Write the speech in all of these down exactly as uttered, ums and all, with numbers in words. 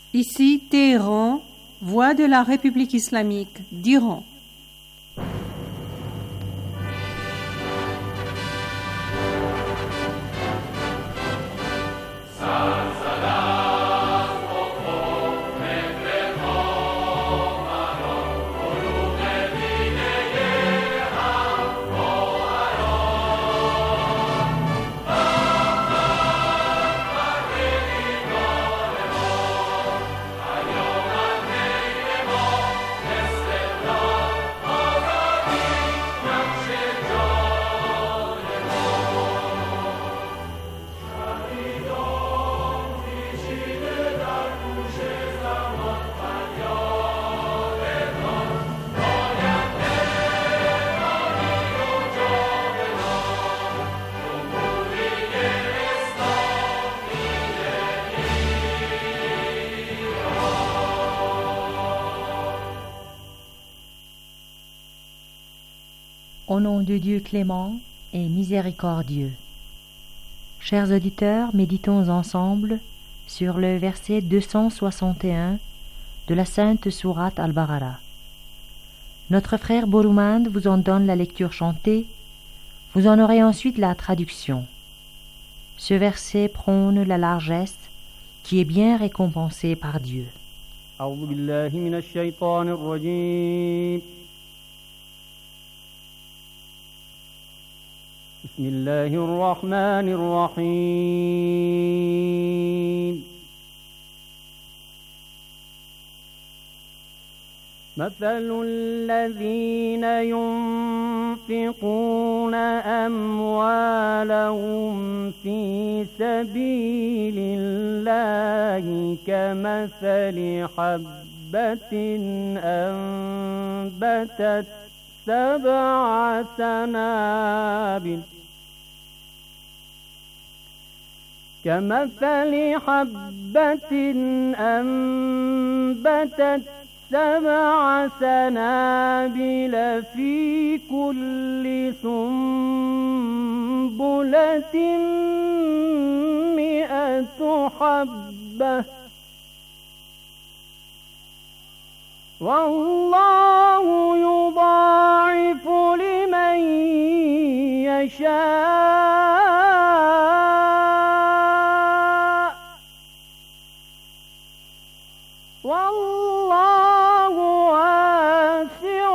Ici Téhéran, voix de la République islamique d'Iran. Au nom de Dieu clément et miséricordieux. Chers auditeurs, méditons ensemble sur le verset deux cent soixante et un de la Sainte Sourate Al-Baqara. Notre frère Boroumand vous en donne la lecture chantée, vous en aurez ensuite la traduction. Ce verset prône la largesse qui est bien récompensée par Dieu. أعوذ بالله من الشيطان الرجيم. بسم الله الرحمن الرحيم. مثل الذين ينفقون أموالهم في سبيل الله كمثل حبة أنبتت سبع سنابل كمثل حبة أنبتت سبع سنابل في كل سنبلة مئة حبة والله يضاعف لمن يشاء والله واسع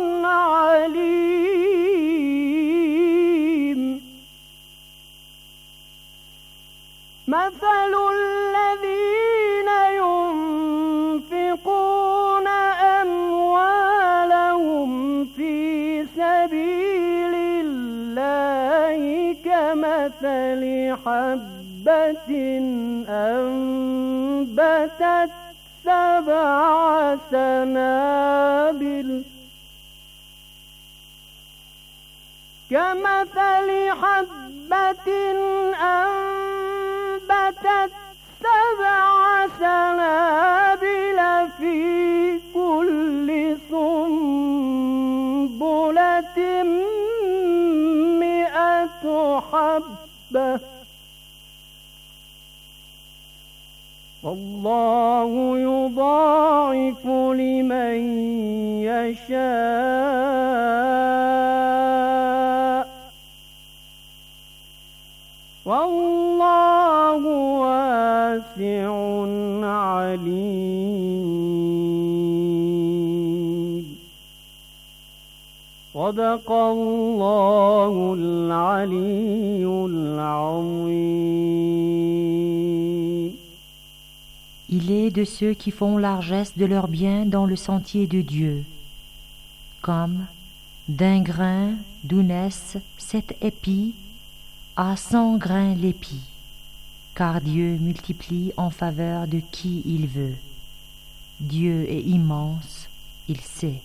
عليم. مثل الذين ينفقون أموالهم في سبيل الله كمثل حبة أنبتت سبع سنابل كمثل حبة أنبتت سبع سنابل في كل سنبلة مئة حبة والله يضاعف لمن يشاء والله واسع عليم. صدق الله العلي العظيم. Il est de ceux qui font largesse de leurs biens dans le sentier de Dieu, comme d'un grain d'où naissent sept épis à cent grains l'épi, car Dieu multiplie en faveur de qui il veut. Dieu est immense, il sait.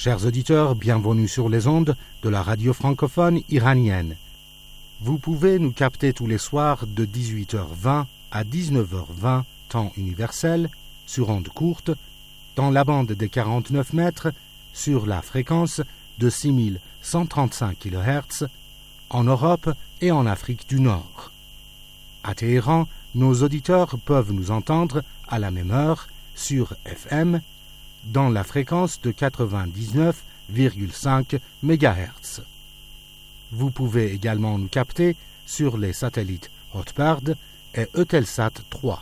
Chers auditeurs, bienvenue sur les ondes de la radio francophone iranienne. Vous pouvez nous capter tous les soirs de dix-huit heures vingt à dix-neuf heures vingt, temps universel, sur ondes courtes, dans la bande des quarante-neuf mètres, sur la fréquence de six mille cent trente-cinq kilohertz, en Europe et en Afrique du Nord. À Téhéran, nos auditeurs peuvent nous entendre à la même heure sur F M, dans la fréquence de quatre-vingt-dix-neuf virgule cinq mégahertz. Vous pouvez également nous capter sur les satellites Hotbird et Eutelsat trois.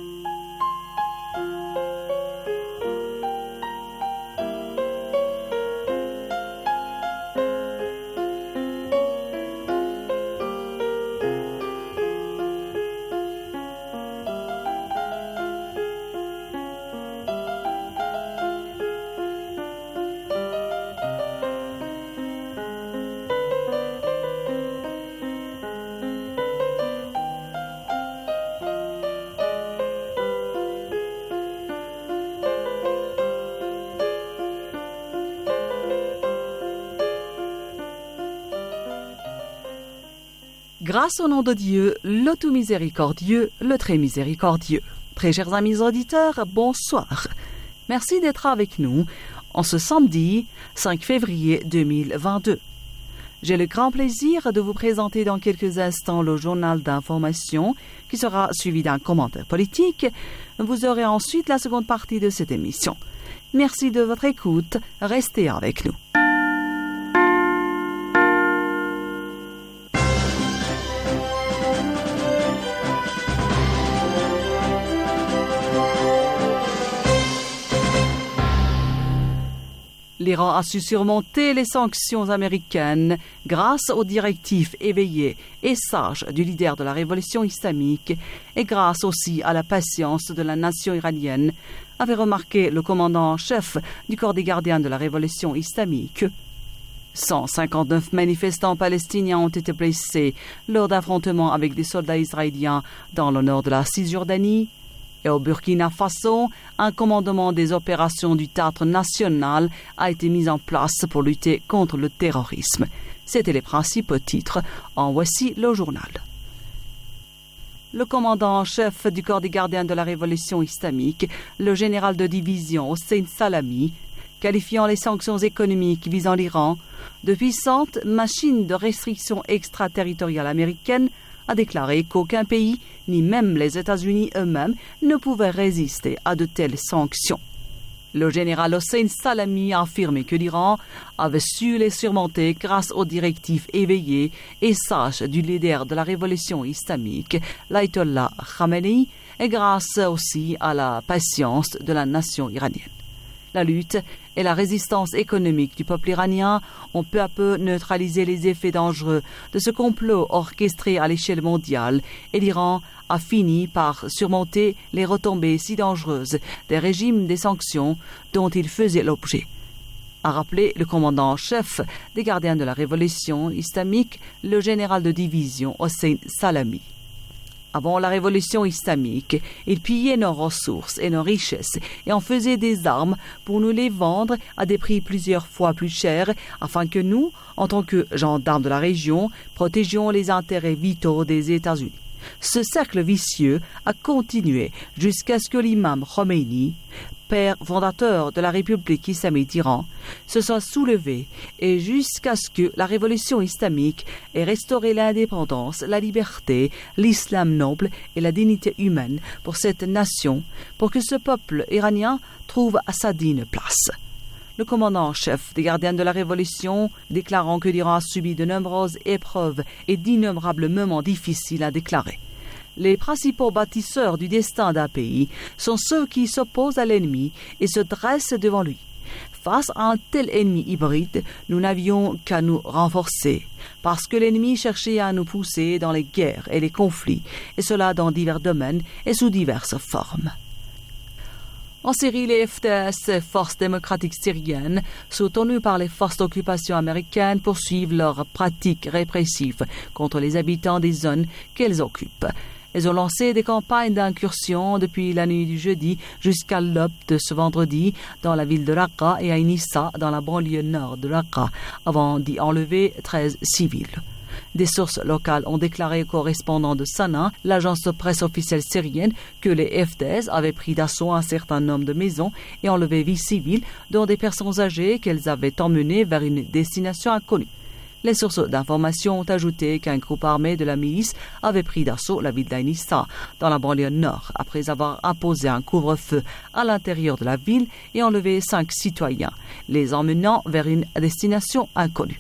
Grâce au nom de Dieu, le tout miséricordieux, le très miséricordieux. Très chers amis auditeurs, bonsoir. Merci d'être avec nous en ce samedi cinq février deux mille vingt-deux. J'ai le grand plaisir de vous présenter dans quelques instants le journal d'information qui sera suivi d'un commentaire politique. Vous aurez ensuite la seconde partie de cette émission. Merci de votre écoute. Restez avec nous. L'Iran a su surmonter les sanctions américaines grâce aux directives éveillées et sages du leader de la révolution islamique et grâce aussi à la patience de la nation iranienne, avait remarqué le commandant en chef du corps des gardiens de la révolution islamique. cent cinquante-neuf manifestants palestiniens ont été blessés lors d'affrontements avec des soldats israéliens dans le nord de la Cisjordanie. Et au Burkina Faso, un commandement des opérations du théâtre national a été mis en place pour lutter contre le terrorisme. C'étaient les principaux titres. En voici le journal. Le commandant en chef du corps des gardiens de la révolution islamique, le général de division Hossein Salami, qualifiant les sanctions économiques visant l'Iran de puissantes machines de restriction extraterritoriale américaine, a déclaré qu'aucun pays, ni même les États-Unis eux-mêmes, ne pouvaient résister à de telles sanctions. Le général Hossein Salami a affirmé que l'Iran avait su les surmonter grâce aux directives éveillées et sages du leader de la révolution islamique, l'Ayatollah Khamenei, et grâce aussi à la patience de la nation iranienne. La lutte et la résistance économique du peuple iranien ont peu à peu neutralisé les effets dangereux de ce complot orchestré à l'échelle mondiale et l'Iran a fini par surmonter les retombées si dangereuses des régimes des sanctions dont il faisait l'objet, a rappelé le commandant en chef des gardiens de la révolution islamique, le général de division Hossein Salami. Avant la révolution islamique, ils pillaient nos ressources et nos richesses et en faisaient des armes pour nous les vendre à des prix plusieurs fois plus chers afin que nous, en tant que gendarmes de la région, protégions les intérêts vitaux des États-Unis. Ce cercle vicieux a continué jusqu'à ce que l'imam Khomeini, père fondateur de la République islamique d'Iran, se soit soulevé et jusqu'à ce que la révolution islamique ait restauré l'indépendance, la liberté, l'islam noble et la dignité humaine pour cette nation, pour que ce peuple iranien trouve sa digne place. Le commandant en chef des gardiens de la Révolution, déclarant que l'Iran a subi de nombreuses épreuves et d'innombrables moments difficiles, a déclaré « Les principaux bâtisseurs du destin d'un pays sont ceux qui s'opposent à l'ennemi et se dressent devant lui. Face à un tel ennemi hybride, nous n'avions qu'à nous renforcer, parce que l'ennemi cherchait à nous pousser dans les guerres et les conflits, et cela dans divers domaines et sous diverses formes. » En Syrie, les F D S, Forces démocratiques syriennes, soutenues par les forces d'occupation américaines, poursuivent leurs pratiques répressives contre les habitants des zones qu'elles occupent. Ils ont lancé des campagnes d'incursion depuis la nuit du jeudi jusqu'à l'aube de ce vendredi dans la ville de Raqqa et à Inissa, dans la banlieue nord de Raqqa, avant d'y enlever treize civils. Des sources locales ont déclaré aux correspondants de Sanaa, l'agence de presse officielle syrienne, que les F D S avaient pris d'assaut un certain nombre de maisons et enlevé vies civiles, dont des personnes âgées qu'elles avaient emmenées vers une destination inconnue. Les sources d'information ont ajouté qu'un groupe armé de la milice avait pris d'assaut la ville d'Ainissa, dans la banlieue nord, après avoir imposé un couvre-feu à l'intérieur de la ville et enlevé cinq citoyens, les emmenant vers une destination inconnue.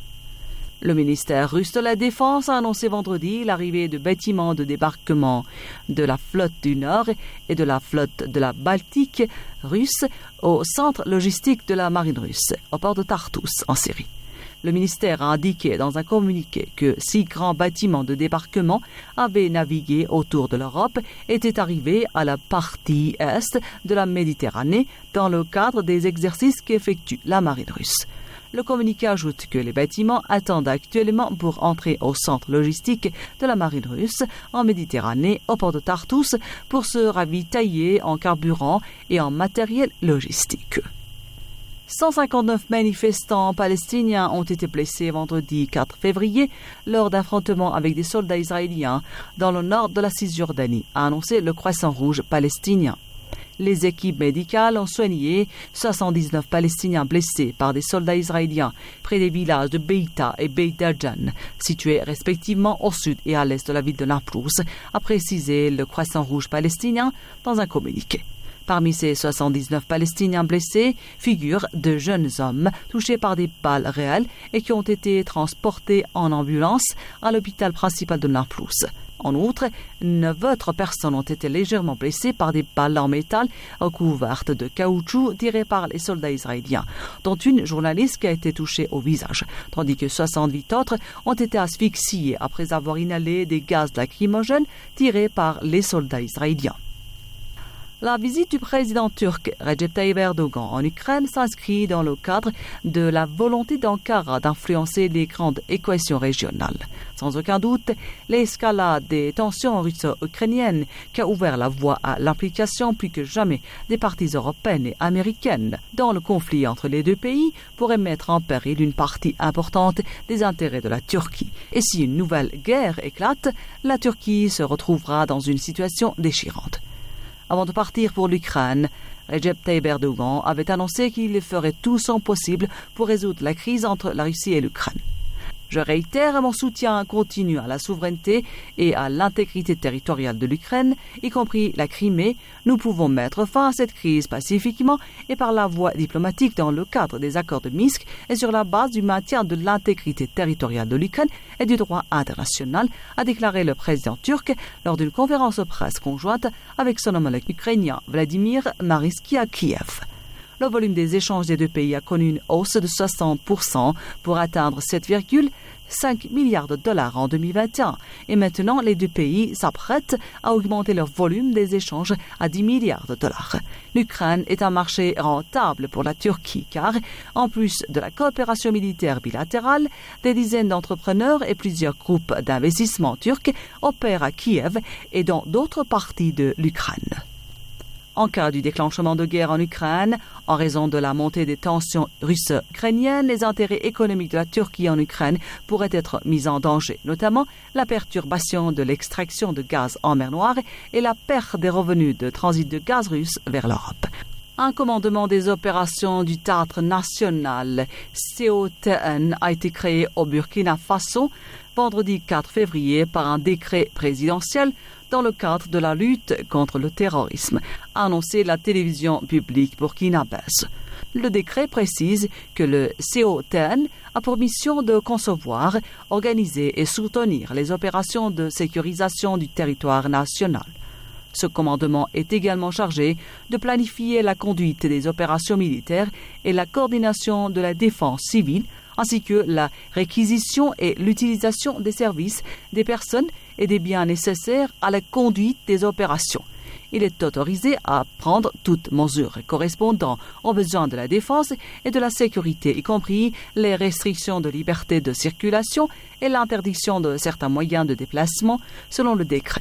Le ministère russe de la Défense a annoncé vendredi l'arrivée de bâtiments de débarquement de la flotte du Nord et de la flotte de la Baltique russe au centre logistique de la marine russe, au port de Tartous, en Syrie. Le ministère a indiqué dans un communiqué que six grands bâtiments de débarquement avaient navigué autour de l'Europe et étaient arrivés à la partie est de la Méditerranée dans le cadre des exercices qu'effectue la marine russe. Le communiqué ajoute que les bâtiments attendent actuellement pour entrer au centre logistique de la marine russe en Méditerranée, au port de Tartous, pour se ravitailler en carburant et en matériel logistique. cent cinquante-neuf manifestants palestiniens ont été blessés vendredi quatre février lors d'affrontements avec des soldats israéliens dans le nord de la Cisjordanie, a annoncé le Croissant Rouge palestinien. Les équipes médicales ont soigné soixante-dix-neuf Palestiniens blessés par des soldats israéliens près des villages de Beïta et Beit Dajan, situés respectivement au sud et à l'est de la ville de Naplouse, a précisé le Croissant Rouge palestinien dans un communiqué. Parmi ces soixante-dix-neuf Palestiniens blessés figurent de jeunes hommes touchés par des balles réelles et qui ont été transportés en ambulance à l'hôpital principal de Naplouse. En outre, neuf autres personnes ont été légèrement blessées par des balles en métal recouvertes de caoutchouc tirées par les soldats israéliens, dont une journaliste qui a été touchée au visage, tandis que soixante-huit autres ont été asphyxiés après avoir inhalé des gaz lacrymogènes tirés par les soldats israéliens. La visite du président turc Recep Tayyip Erdogan en Ukraine s'inscrit dans le cadre de la volonté d'Ankara d'influencer les grandes équations régionales. Sans aucun doute, l'escalade des tensions russo-ukrainiennes qui a ouvert la voie à l'implication plus que jamais des parties européennes et américaines dans le conflit entre les deux pays pourrait mettre en péril une partie importante des intérêts de la Turquie. Et si une nouvelle guerre éclate, la Turquie se retrouvera dans une situation déchirante. Avant de partir pour l'Ukraine, Recep Tayyip Erdogan avait annoncé qu'il ferait tout son possible pour résoudre la crise entre la Russie et l'Ukraine. Je réitère mon soutien continu à la souveraineté et à l'intégrité territoriale de l'Ukraine, y compris la Crimée. Nous pouvons mettre fin à cette crise pacifiquement et par la voie diplomatique dans le cadre des accords de Minsk et sur la base du maintien de l'intégrité territoriale de l'Ukraine et du droit international, a déclaré le président turc lors d'une conférence de presse conjointe avec son homologue ukrainien Vladimir Marinski à Kiev. Le volume des échanges des deux pays a connu une hausse de soixante pour cent pour atteindre sept virgule cinq milliards de dollars en deux mille vingt et un. Et maintenant, les deux pays s'apprêtent à augmenter leur volume des échanges à dix milliards de dollars. L'Ukraine est un marché rentable pour la Turquie car, en plus de la coopération militaire bilatérale, des dizaines d'entrepreneurs et plusieurs groupes d'investissement turcs opèrent à Kiev et dans d'autres parties de l'Ukraine. En cas du déclenchement de guerre en Ukraine, en raison de la montée des tensions russo-ukrainiennes, les intérêts économiques de la Turquie en Ukraine pourraient être mis en danger, notamment la perturbation de l'extraction de gaz en mer Noire et la perte des revenus de transit de gaz russe vers l'Europe. Un commandement des opérations du théâtre national C O T N a été créé au Burkina Faso vendredi quatre février par un décret présidentiel dans le cadre de la lutte contre le terrorisme, a annoncé la télévision publique burkinabèse. Le décret précise que le C O T N a pour mission de concevoir, organiser et soutenir les opérations de sécurisation du territoire national. Ce commandement est également chargé de planifier la conduite des opérations militaires et la coordination de la défense civile, ainsi que la réquisition et l'utilisation des services, des personnes et des biens nécessaires à la conduite des opérations. Il est autorisé à prendre toute mesure correspondant aux besoins de la défense et de la sécurité, y compris les restrictions de liberté de circulation et l'interdiction de certains moyens de déplacement, selon le décret.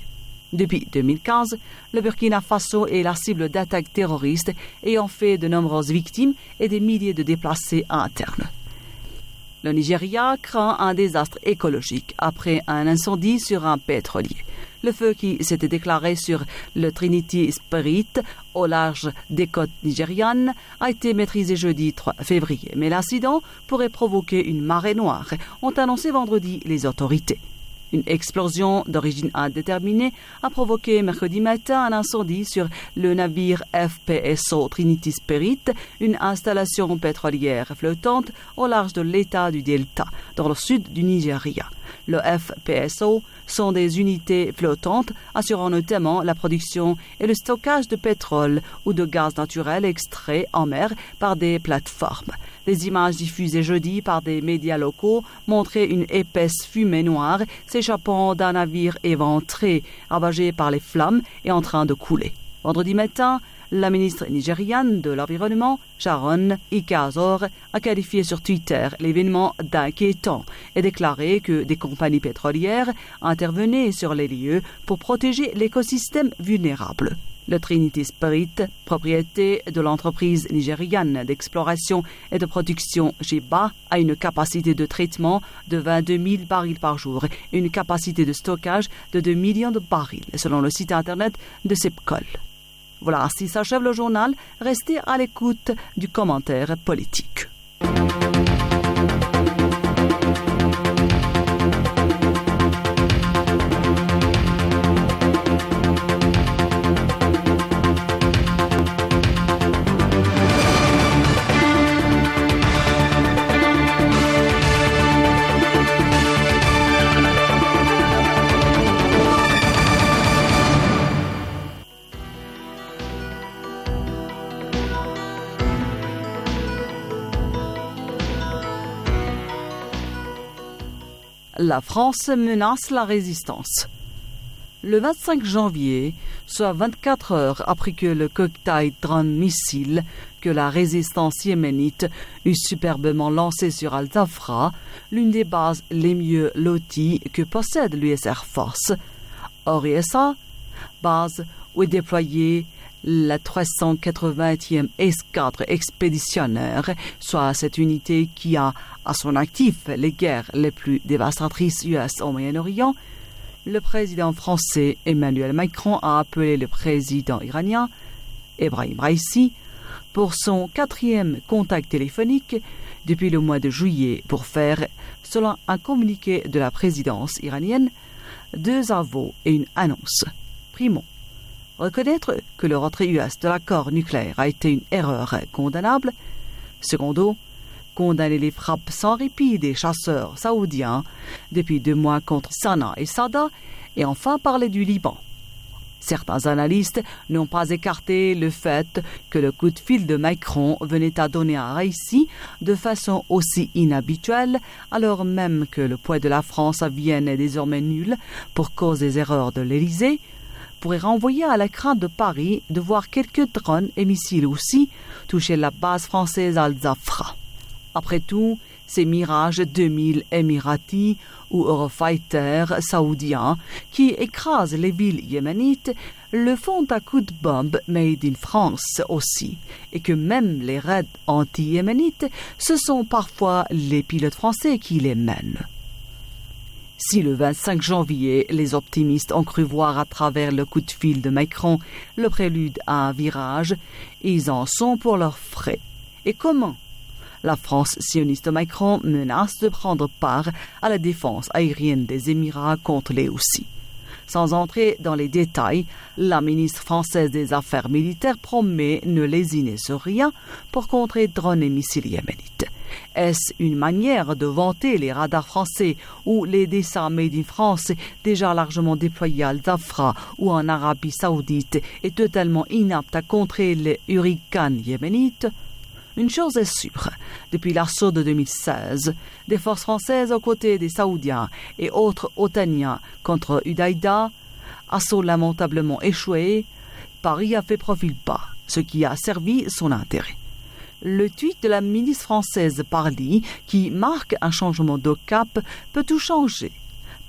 Depuis deux mille quinze, le Burkina Faso est la cible d'attaques terroristes ayant fait de nombreuses victimes et des milliers de déplacés internes. Le Nigeria craint un désastre écologique après un incendie sur un pétrolier. Le feu qui s'était déclaré sur le Trinity Spirit au large des côtes nigérianes a été maîtrisé jeudi trois février, mais l'incident pourrait provoquer une marée noire, ont annoncé vendredi les autorités. Une explosion d'origine indéterminée a provoqué mercredi matin un incendie sur le navire F P S O Trinity Spirit, une installation pétrolière flottante au large de l'État du Delta, dans le sud du Nigeria. Le F P S O sont des unités flottantes assurant notamment la production et le stockage de pétrole ou de gaz naturel extrait en mer par des plateformes. Les images diffusées jeudi par des médias locaux montraient une épaisse fumée noire s'échappant d'un navire éventré, ravagé par les flammes et en train de couler. Vendredi matin, la ministre nigériane de l'Environnement, Sharon Ikazor, a qualifié sur Twitter l'événement d'inquiétant et déclaré que des compagnies pétrolières intervenaient sur les lieux pour protéger l'écosystème vulnérable. Le Trinity Spirit, propriété de l'entreprise nigériane d'exploration et de production G B A, a une capacité de traitement de vingt-deux mille barils par jour et une capacité de stockage de deux millions de barils, selon le site internet de Sepcol. Voilà, ainsi s'achève le journal. Restez à l'écoute du commentaire politique. La France menace la résistance. Le vingt-cinq janvier, soit vingt-quatre heures après que le cocktail drone-missile que la résistance yéménite eut superbement lancé sur Al-Zafra, l'une des bases les mieux loties que possède l'U S Air Force, Oriessa, base où est déployée la trois cent quatre-vingtième escadre expéditionnaire, soit cette unité qui a à son actif les guerres les plus dévastatrices U S au Moyen-Orient, le président français Emmanuel Macron a appelé le président iranien Ebrahim Raïssi pour son quatrième contact téléphonique depuis le mois de juillet pour faire, selon un communiqué de la présidence iranienne, deux aveux et une annonce. Primo, reconnaître que le retrait U S de l'accord nucléaire a été une erreur condamnable. Secondo, condamner les frappes sans répit des chasseurs saoudiens depuis deux mois contre Sanaa et Sada. Et enfin, parler du Liban. Certains analystes n'ont pas écarté le fait que le coup de fil de Macron venait à donner à Raïssi de façon aussi inhabituelle, alors même que le poids de la France à Vienne est désormais nul pour cause des erreurs de l'Élysée, pourrait renvoyer à la crainte de Paris de voir quelques drones et missiles aussi toucher la base française Al-Zafra. Après tout, ces Mirage deux mille émiratis ou Eurofighter saoudiens qui écrasent les villes yéménites le font à coups de bombe made in France aussi, et que même les raids anti-yéménites, ce sont parfois les pilotes français qui les mènent. Si le vingt-cinq janvier, les optimistes ont cru voir à travers le coup de fil de Macron le prélude à un virage, ils en sont pour leurs frais. Et comment ? La France sioniste Macron menace de prendre part à la défense aérienne des Émirats contre les Houthis. Sans entrer dans les détails, la ministre française des Affaires militaires promet ne lésiner sur rien pour contrer drones et missiles yéménites. Est-ce une manière de vanter les radars français ou les dessins made in France déjà largement déployés à Al-Zafra ou en Arabie Saoudite et totalement inaptes à contrer les hurricanes yéménites? Une chose est sûre, depuis l'assaut de deux mille seize, des forces françaises aux côtés des Saoudiens et autres otaniens contre Udaïda, assaut lamentablement échoué, Paris a fait profil bas, ce qui a servi son intérêt. Le tweet de la ministre française Parly, qui marque un changement de cap, peut tout changer.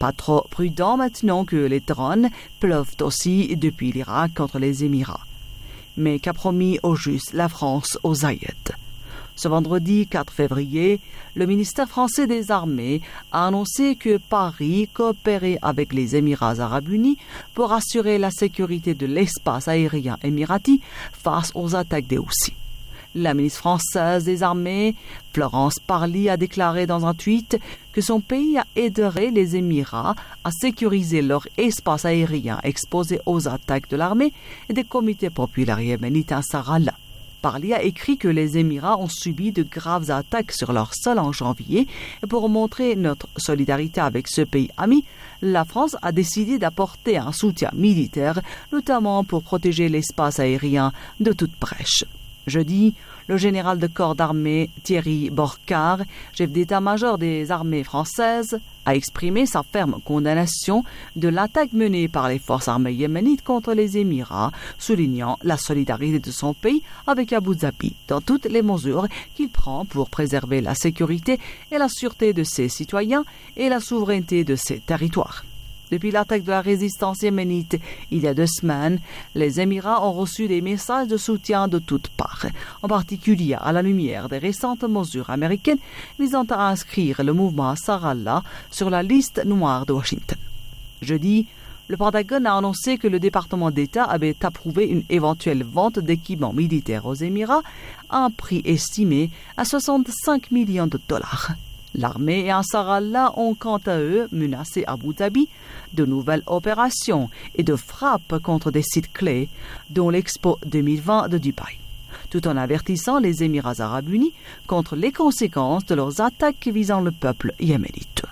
Pas trop prudent maintenant que les drones pleuvent aussi depuis l'Irak contre les Émirats. Mais qu'a promis au juste la France aux Zayed? Ce vendredi quatre février, le ministère français des Armées a annoncé que Paris coopérait avec les Émirats arabes unis pour assurer la sécurité de l'espace aérien émirati face aux attaques des Houthis. La ministre française des Armées, Florence Parly, a déclaré dans un tweet que son pays a aidé les Émirats à sécuriser leur espace aérien exposé aux attaques de l'armée et des comités populaires yéménites Ansar Allah. Parly a écrit que les Émirats ont subi de graves attaques sur leur sol en janvier et pour montrer notre solidarité avec ce pays ami, la France a décidé d'apporter un soutien militaire, notamment pour protéger l'espace aérien de toute brèche. Jeudi, le général de corps d'armée Thierry Borcard, chef d'état-major des armées françaises, a exprimé sa ferme condamnation de l'attaque menée par les forces armées yéménites contre les Émirats, soulignant la solidarité de son pays avec Abu Dhabi dans toutes les mesures qu'il prend pour préserver la sécurité et la sûreté de ses citoyens et la souveraineté de ses territoires. Depuis l'attaque de la résistance yéménite il y a deux semaines, les Émirats ont reçu des messages de soutien de toutes parts, en particulier à la lumière des récentes mesures américaines visant à inscrire le mouvement Ansar Allah sur la liste noire de Washington. Jeudi, le Pentagone a annoncé que le département d'État avait approuvé une éventuelle vente d'équipements militaires aux Émirats à un prix estimé à soixante-cinq millions de dollars. L'armée et Ansar Allah ont quant à eux menacé Abu Dhabi de nouvelles opérations et de frappes contre des sites clés, dont l'Expo deux mille vingt de Dubaï, tout en avertissant les Émirats arabes unis contre les conséquences de leurs attaques visant le peuple yéménite.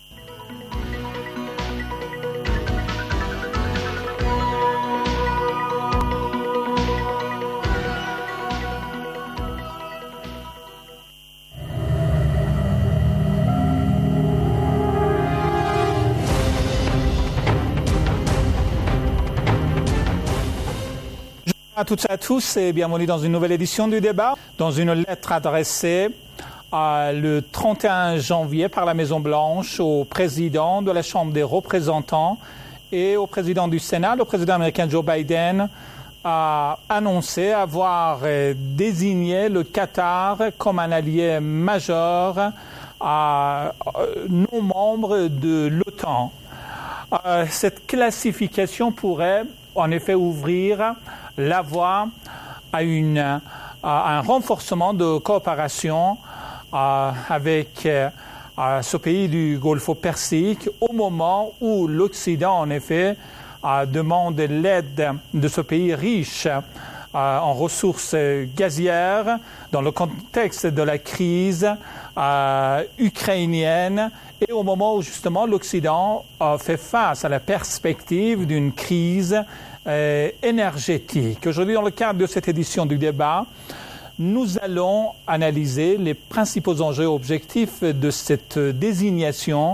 À toutes et à tous et bienvenue dans une nouvelle édition du débat. Dans une lettre adressée euh, le trente et un janvier par la Maison-Blanche au président de la Chambre des représentants et au président du Sénat, le président américain Joe Biden a annoncé avoir euh, désigné le Qatar comme un allié majeur à euh, non membre de l'OTAN. Euh, cette classification pourrait en effet ouvrir la voie à, une, à un renforcement de coopération euh, avec euh, ce pays du Golfe Persique au moment où l'Occident, en effet, euh, demande l'aide de ce pays riche euh, en ressources gazières dans le contexte de la crise euh, ukrainienne et au moment où justement l'Occident euh, fait face à la perspective d'une crise Euh, énergétique. Aujourd'hui, dans le cadre de cette édition du débat, nous allons analyser les principaux enjeux objectifs de cette désignation,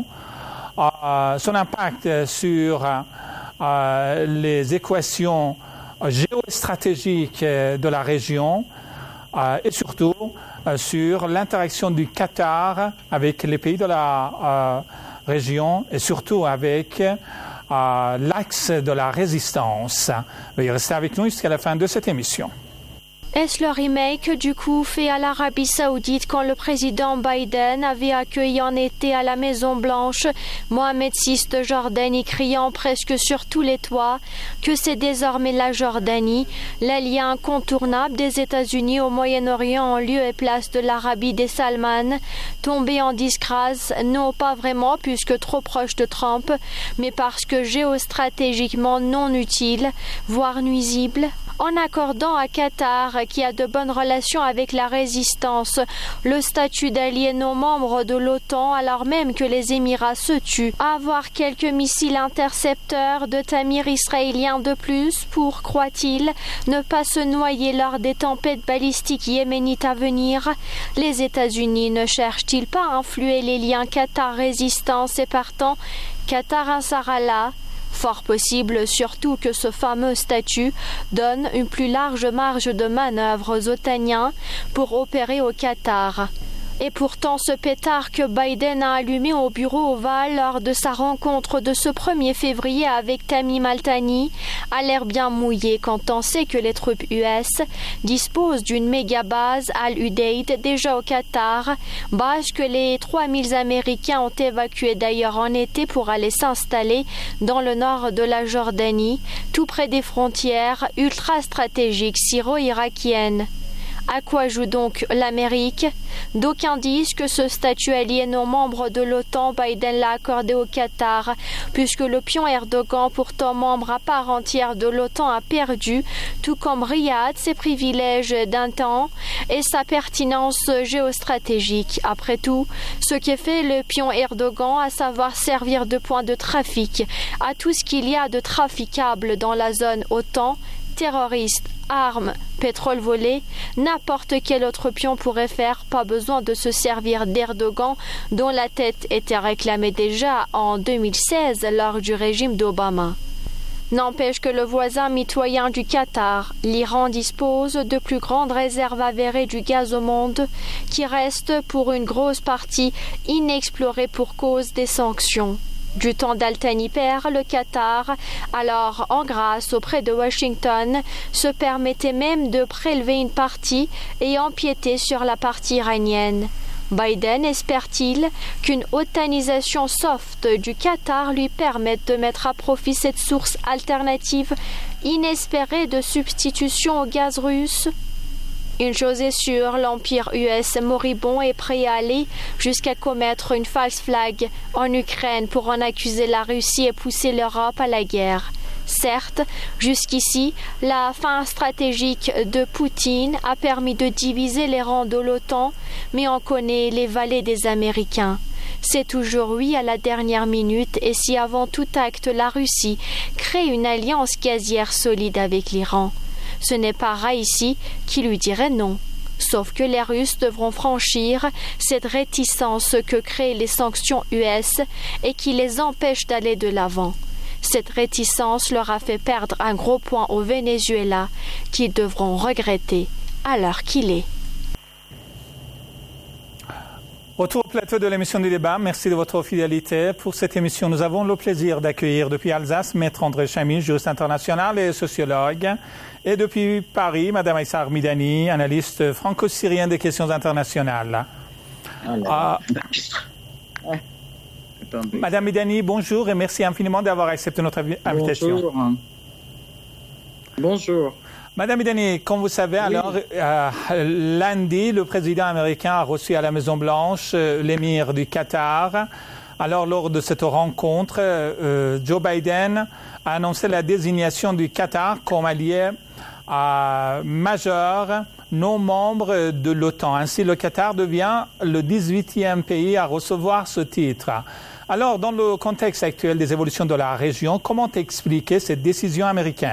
euh, son impact sur euh, les équations géostratégiques de la région euh, et surtout euh, sur l'interaction du Qatar avec les pays de la euh, région et surtout avec à l'axe de la résistance. Veuillez rester avec nous jusqu'à la fin de cette émission. Est-ce le remake du coup fait à l'Arabie Saoudite quand le président Biden avait accueilli en été à la Maison-Blanche Mohamed six de Jordanie criant presque sur tous les toits que c'est désormais la Jordanie, l'allié incontournable des États-Unis au Moyen-Orient en lieu et place de l'Arabie des Salman, tombé en disgrâce, non pas vraiment puisque trop proche de Trump, mais parce que géostratégiquement non utile, voire nuisible? En accordant à Qatar, qui a de bonnes relations avec la résistance, le statut d'allié non membre de l'OTAN, alors même que les Émirats se tuent, avoir quelques missiles intercepteurs de Tamir israéliens de plus pour, croit-il, ne pas se noyer lors des tempêtes balistiques yéménites à venir, les États-Unis ne cherchent-ils pas à influer les liens Qatar-résistance et partant Qatar-Ansar Allah? Fort possible surtout que ce fameux statut donne une plus large marge de manœuvre aux otaniens pour opérer au Qatar. Et pourtant, ce pétard que Biden a allumé au bureau ovale lors de sa rencontre de ce premier février avec Tamim Al-Thani a l'air bien mouillé quand on sait que les troupes U S disposent d'une méga base Al-Udeid déjà au Qatar, base que les trois mille Américains ont évacuée d'ailleurs en été pour aller s'installer dans le nord de la Jordanie, tout près des frontières ultra-stratégiques syro-irakiennes. À quoi joue donc l'Amérique? D'aucuns disent que ce statut allié non membre de l'OTAN, Biden l'a accordé au Qatar, puisque le pion Erdogan, pourtant membre à part entière de l'OTAN, a perdu, tout comme Riyad, ses privilèges d'un temps et sa pertinence géostratégique. Après tout, ce qui fait le pion Erdogan, à savoir servir de point de trafic à tout ce qu'il y a de traficable dans la zone OTAN, terroristes, armes, pétrole volé, n'importe quel autre pion pourrait faire, pas besoin de se servir d'Erdogan, dont la tête était réclamée déjà en deux mille seize lors du régime d'Obama. N'empêche que le voisin mitoyen du Qatar, l'Iran, dispose de plus grandes réserves avérées du gaz au monde, qui restent pour une grosse partie inexplorées pour cause des sanctions. Du temps d'Al-Thani père, le Qatar, alors en grâce auprès de Washington, se permettait même de prélever une partie et empiéter sur la partie iranienne. Biden espère-t-il qu'une otanisation soft du Qatar lui permette de mettre à profit cette source alternative inespérée de substitution au gaz russe? Une chose est sûre, l'empire U S moribond est prêt à aller jusqu'à commettre une false flag en Ukraine pour en accuser la Russie et pousser l'Europe à la guerre. Certes, jusqu'ici, la fin stratégique de Poutine a permis de diviser les rangs de l'OTAN, mais on connaît les valets des Américains. C'est toujours oui à la dernière minute, et si avant tout acte la Russie crée une alliance gazière solide avec l'Iran. Ce n'est pas Raïssi qui lui dirait non. Sauf que les Russes devront franchir cette réticence que créent les sanctions U S et qui les empêche d'aller de l'avant. Cette réticence leur a fait perdre un gros point au Venezuela qu'ils devront regretter à l'heure qu'il est. Retour au plateau de l'émission du débat. Merci de votre fidélité. Pour cette émission, nous avons le plaisir d'accueillir depuis Alsace Maître André Chamy, juriste international et sociologue. Et depuis Paris, Madame Aïssa Armidani, analyste franco-syrien des questions internationales. Ah, ah, Madame Midani, bonjour et merci infiniment d'avoir accepté notre invitation. Bonjour. Bonjour. Madame Midani, comme vous savez, oui. alors, euh, lundi, le président américain a reçu à la Maison-Blanche euh, l'émir du Qatar. Alors, lors de cette rencontre, euh, Joe Biden a annoncé la désignation du Qatar comme allié euh, majeur non membre de l'OTAN. Ainsi, le Qatar devient le dix-huitième pays à recevoir ce titre. Alors, dans le contexte actuel des évolutions de la région, comment expliquer cette décision américaine ?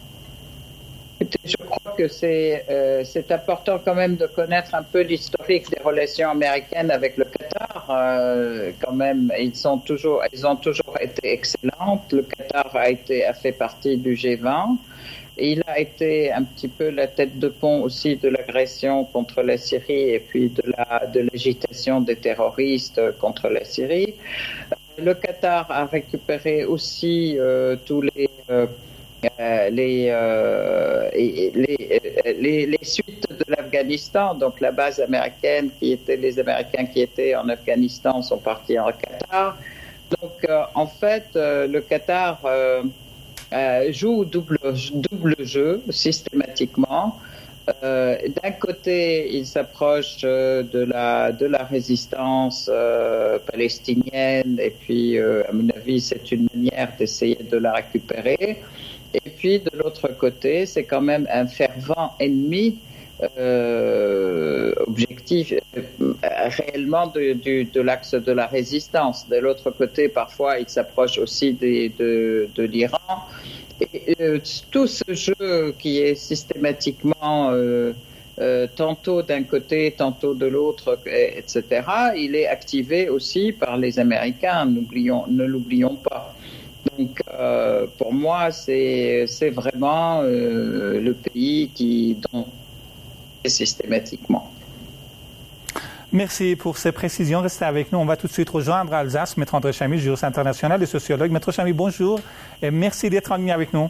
Je crois que c'est euh, c'est important quand même de connaître un peu l'historique des relations américaines avec le Qatar. Euh, quand même, ils sont toujours, ils ont toujours été excellentes. Le Qatar a été a fait partie du G vingt. Et il a été un petit peu la tête de pont aussi de l'agression contre la Syrie et puis de la de l'agitation des terroristes contre la Syrie. Le Qatar a récupéré aussi euh, tous les euh, Euh, les, euh, les, les, les suites de l'Afghanistan, donc la base américaine qui était, les Américains qui étaient en Afghanistan sont partis en Qatar. Donc euh, en fait, euh, le Qatar euh, euh, joue double, double jeu systématiquement. Euh, d'un côté, il s'approche euh, de la de la résistance euh, palestinienne et puis, euh, à mon avis, c'est une manière d'essayer de la récupérer. Et puis, de l'autre côté, c'est quand même un fervent ennemi euh, objectif euh, réellement de, de, de l'axe de la résistance. De l'autre côté, parfois, il s'approche aussi des, de, de l'Iran. Et euh, tout ce jeu qui est systématiquement euh, euh, tantôt d'un côté, tantôt de l'autre, et cetera, il est activé aussi par les Américains, n'oublions, ne l'oublions pas. Donc, euh, pour moi, c'est, c'est vraiment euh, le pays qui domine systématiquement. Merci pour ces précisions. Restez avec nous. On va tout de suite rejoindre Alsace. Maître André Chamy, juriste international et sociologue. Maître Chamy, bonjour et merci d'être en ligne avec nous.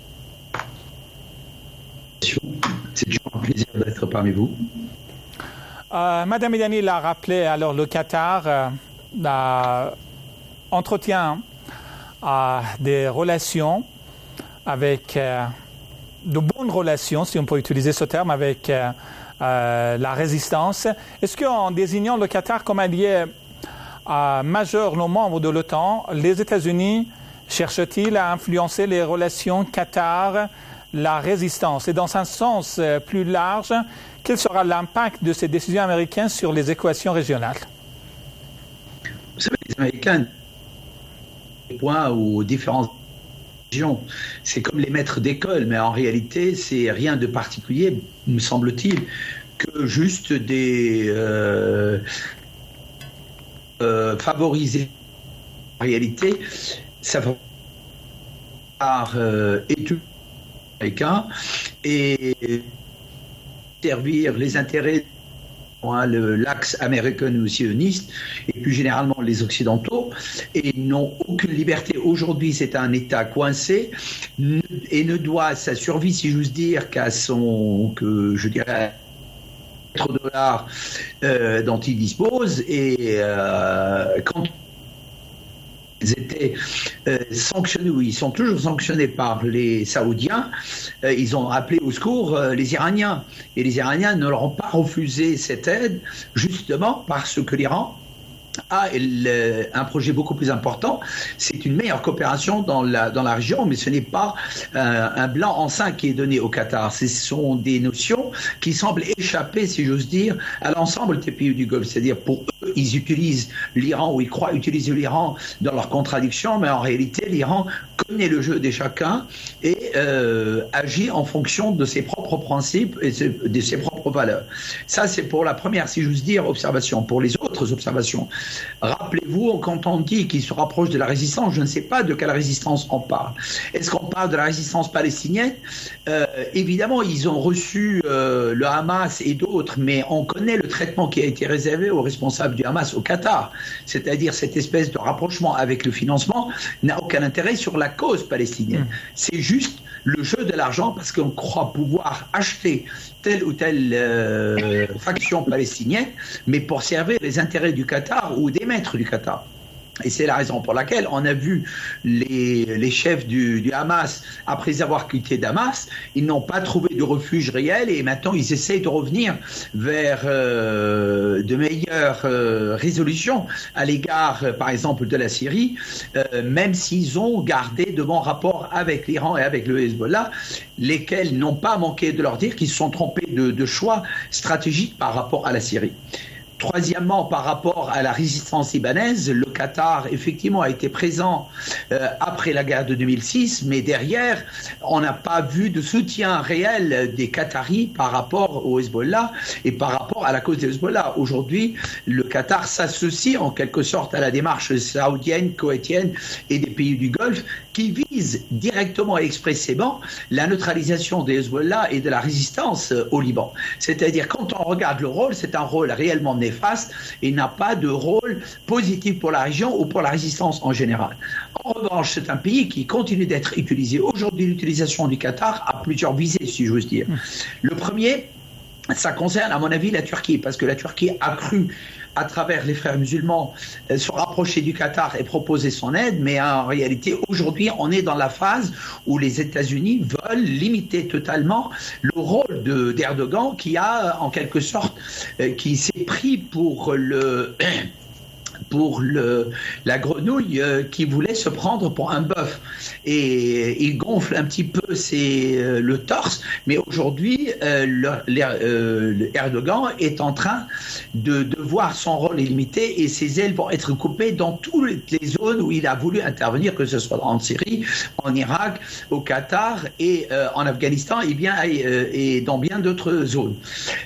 C'est toujours un plaisir d'être parmi vous. Euh, Madame Medani l'a rappelé, alors le Qatar euh, a, entretient euh, des relations avec, euh, de bonnes relations, si on peut utiliser ce terme, avec euh, euh, la résistance. Est-ce qu'en désignant le Qatar comme allié euh, majeur nos membres de l'OTAN, les États-Unis cherchent-ils à influencer les relations Qatar, la résistance? Et dans un sens euh, plus large, quel sera l'impact de ces décisions américaines sur les équations régionales? Vous savez, les Américains, des points aux différentes régions, c'est comme les maîtres d'école, mais en réalité, c'est rien de particulier, me semble-t-il, que juste des euh, euh, favoriser. En réalité, ça va par euh, études américains et servir les intérêts hein, le, l'axe américano-sioniste et plus généralement les Occidentaux et n'ont aucune liberté. Aujourd'hui, c'est un État coincé et ne doit sa survie, si j'ose dire, qu'à son, que je dirais, dollars euh, dont il dispose et euh, quand ils étaient euh, sanctionnés, ou ils sont toujours sanctionnés par les Saoudiens, euh, ils ont appelé au secours euh, les Iraniens. Et les Iraniens ne leur ont pas refusé cette aide, justement parce que l'Iran a le, un projet beaucoup plus important. C'est une meilleure coopération dans la, dans la région, mais ce n'est pas euh, un blanc en seing qui est donné au Qatar. Ce sont des notions qui semblent échapper, si j'ose dire, à l'ensemble des pays du Golfe. C'est-à-dire, pour eux, ils utilisent l'Iran, ou ils croient utiliser l'Iran dans leurs contradictions, mais en réalité, l'Iran connaît le jeu de chacun et euh, agit en fonction de ses propres principes et de ses propres valeurs. Ça, c'est pour la première, si j'ose dire, observation. Pour les autres observations, rappelez-vous, quand on dit qu'il se rapproche de la résistance, je ne sais pas de quelle résistance on parle. Est-ce qu'on parle de la résistance palestinienne? euh, Évidemment, ils ont reçu euh, le Hamas et d'autres, mais on connaît le traitement qui a été réservé aux responsables du Hamas au Qatar. C'est-à-dire cette espèce de rapprochement avec le financement n'a aucun intérêt sur la cause palestinienne. Mmh. C'est juste le jeu de l'argent parce qu'on croit pouvoir acheter telle ou telle euh, faction palestinienne, mais pour servir les intérêts du Qatar ou des maîtres du Qatar. Et c'est la raison pour laquelle on a vu les, les chefs du, du Hamas, après avoir quitté Damas, ils n'ont pas trouvé de refuge réel et maintenant ils essayent de revenir vers euh, de meilleures euh, résolutions à l'égard, euh, par exemple, de la Syrie, euh, même s'ils ont gardé de bons rapports avec l'Iran et avec le Hezbollah, lesquels n'ont pas manqué de leur dire qu'ils se sont trompés de, de choix stratégiques par rapport à la Syrie. Troisièmement, par rapport à la résistance libanaise, le Qatar, effectivement, a été présent euh, après la guerre de deux mille six, mais derrière, on n'a pas vu de soutien réel des Qataris par rapport au Hezbollah et par rapport à la cause du Hezbollah. Aujourd'hui, le Qatar s'associe en quelque sorte à la démarche saoudienne, koweïtienne et des pays du Golfe qui visent directement et expressément la neutralisation des Hezbollah et de la résistance au Liban. C'est-à-dire, quand on regarde le rôle, c'est un rôle réellement néfaste et n'a pas de rôle positif pour la région ou pour la résistance en général. En revanche, c'est un pays qui continue d'être utilisé. Aujourd'hui, l'utilisation du Qatar a plusieurs visées, si j'ose dire. Le premier, ça concerne, à mon avis, la Turquie, parce que la Turquie a cru, à travers les frères musulmans, euh, se rapprocher du Qatar et proposer son aide, mais en réalité, aujourd'hui, on est dans la phase où les États-Unis veulent limiter totalement le rôle de, d'Erdogan, qui a, en quelque sorte, euh, qui s'est pris pour le... pour le, la grenouille euh, qui voulait se prendre pour un bœuf. Et il gonfle un petit peu ses, euh, le torse, mais aujourd'hui, euh, le, euh, le Erdogan est en train de, de voir son rôle est limité et ses ailes vont être coupées dans toutes les zones où il a voulu intervenir, que ce soit en Syrie, en Irak, au Qatar et euh, en Afghanistan et, bien, et, euh, et dans bien d'autres zones.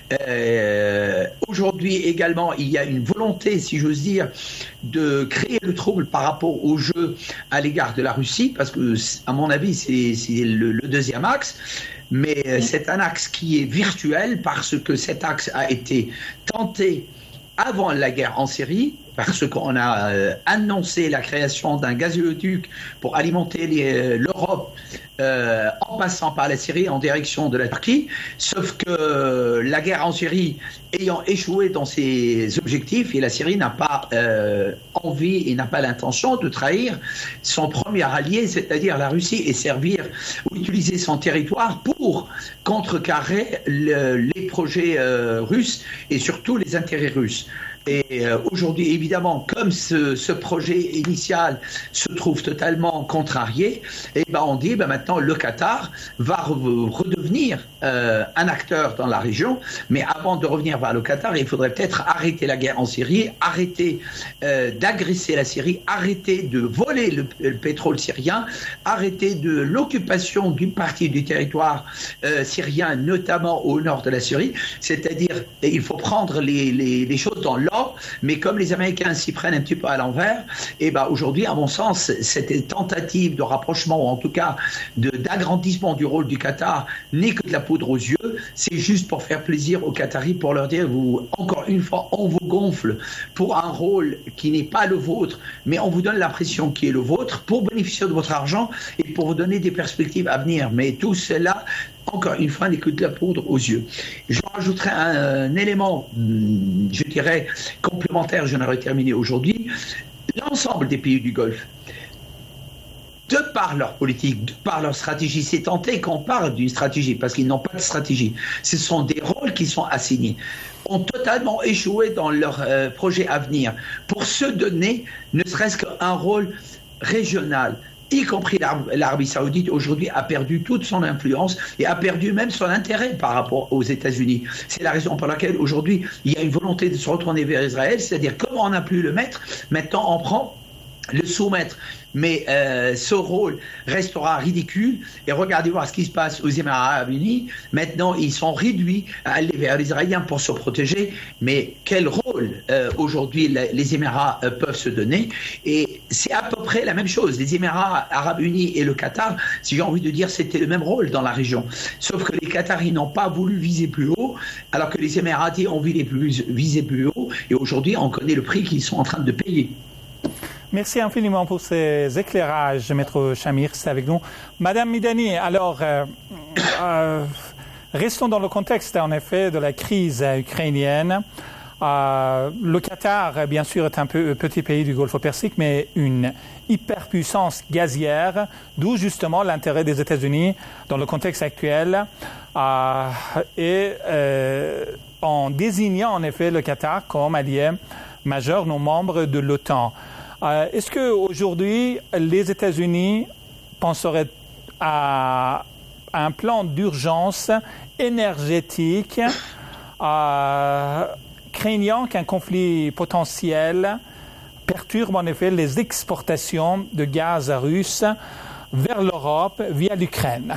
Euh, aujourd'hui également, il y a une volonté, si j'ose dire, de créer le trouble par rapport au jeu à l'égard de la Russie, parce que, à mon avis, c'est, c'est le, le deuxième axe, mais c'est un axe qui est virtuel parce que cet axe a été tenté avant la guerre en Syrie, parce qu'on a euh, annoncé la création d'un gazoduc pour alimenter les, l'Europe euh, en passant par la Syrie en direction de la Turquie, sauf que euh, la guerre en Syrie ayant échoué dans ses objectifs, et la Syrie n'a pas euh, envie et n'a pas l'intention de trahir son premier allié, c'est-à-dire la Russie, et servir ou utiliser son territoire pour contrecarrer le, les projets euh, russes et surtout les intérêts russes. Et euh, aujourd'hui, évidemment, comme ce, ce projet initial se trouve totalement contrarié, et ben on dit ben maintenant le Qatar va re- redevenir euh, un acteur dans la région. Mais avant de revenir vers le Qatar, il faudrait peut-être arrêter la guerre en Syrie, arrêter euh, d'agresser la Syrie, arrêter de voler le, le pétrole syrien, arrêter de l'occupation d'une partie du territoire euh, syrien, notamment au nord de la Syrie. C'est-à-dire, il faut prendre les, les, les choses dans l'ordre. Mais comme les Américains s'y prennent un petit peu à l'envers, et ben aujourd'hui, à mon sens, cette tentative de rapprochement, ou en tout cas de, d'agrandissement du rôle du Qatar, n'est que de la poudre aux yeux. C'est juste pour faire plaisir aux Qataris, pour leur dire, vous, encore une fois, on vous gonfle pour un rôle qui n'est pas le vôtre, mais on vous donne l'impression qui est le vôtre pour bénéficier de votre argent et pour vous donner des perspectives à venir. Mais tout cela, encore une fois, n'est que de la poudre aux yeux. Je rajouterai un, un élément, je dirais, complémentaire, j'en aurais terminé aujourd'hui. L'ensemble des pays du Golfe, de par leur politique, de par leur stratégie, c'est tenté qu'on parle d'une stratégie, parce qu'ils n'ont pas de stratégie. Ce sont des rôles qui sont assignés, ont totalement échoué dans leur euh, projet à venir, pour se donner ne serait-ce qu'un rôle régional, y compris l'Arabie Saoudite, aujourd'hui, a perdu toute son influence et a perdu même son intérêt par rapport aux États-Unis. C'est la raison pour laquelle, aujourd'hui, il y a une volonté de se retourner vers Israël, c'est-à-dire, comme on n'a plus le maître, maintenant on prend le soumettre. Mais euh, ce rôle restera ridicule. Et regardez voir ce qui se passe aux Émirats Arabes Unis. Maintenant, ils sont réduits à aller vers les Israéliens pour se protéger. Mais quel rôle euh, aujourd'hui les Émirats euh, peuvent se donner? Et c'est à peu près la même chose. Les Émirats Arabes Unis et le Qatar, si j'ai envie de dire, c'était le même rôle dans la région. Sauf que les Qataris n'ont pas voulu viser plus haut, alors que les Émiratis ont voulu plus, viser plus haut. Et aujourd'hui, on connaît le prix qu'ils sont en train de payer. Merci infiniment pour ces éclairages, Maître Shamir, c'est avec nous. Madame Midani, alors, euh, euh, restons dans le contexte, en effet, de la crise ukrainienne. Euh, le Qatar, bien sûr, est un peu, petit pays du Golfe Persique, mais une hyperpuissance gazière, d'où justement l'intérêt des États-Unis dans le contexte actuel, euh, et euh, en désignant en effet le Qatar comme allié majeur, non membre de l'OTAN. Euh, est-ce qu'aujourd'hui, les États-Unis penseraient à, à un plan d'urgence énergétique, euh, craignant qu'un conflit potentiel perturbe en effet les exportations de gaz russe vers l'Europe via l'Ukraine?